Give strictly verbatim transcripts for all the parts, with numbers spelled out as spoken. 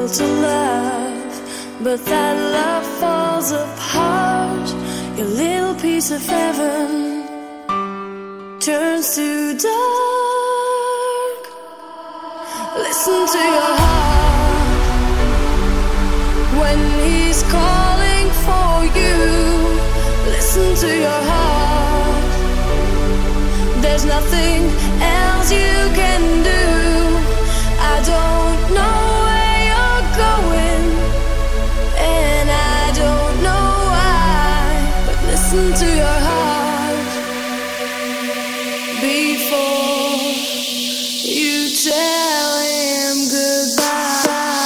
impossible to love, but that love falls apart. Your little piece of heaven turns to dark. Listen to your heart when he's calling for you. Listen to your heart. There's nothing else you can do. I don't know where you're going, and I don't know why, but listen to your heart before you tell him goodbye.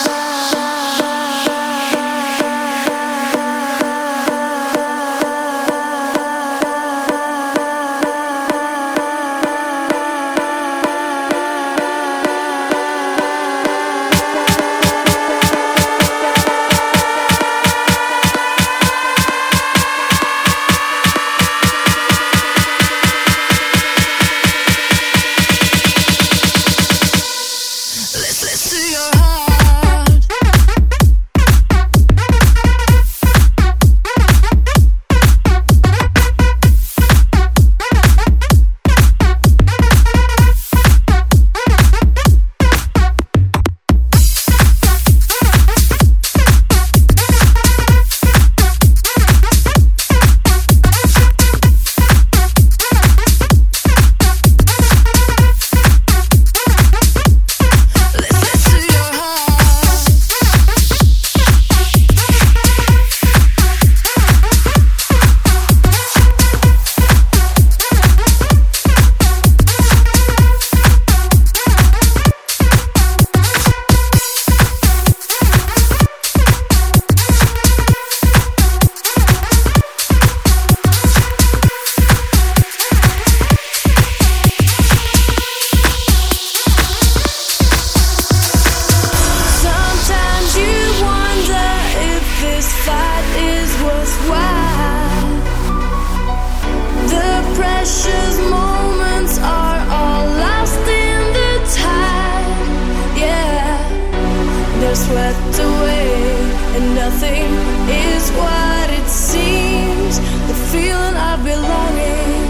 Swept away, and nothing is what it seems. The feeling of belonging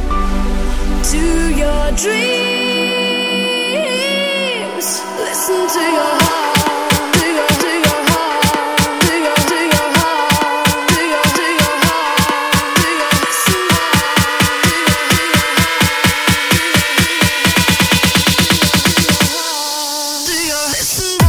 to your dreams. Listen to your heart, to your, to your heart, to your, to your heart, to your, to your heart, to your listen heart, to your, to your heart, to your listen heart.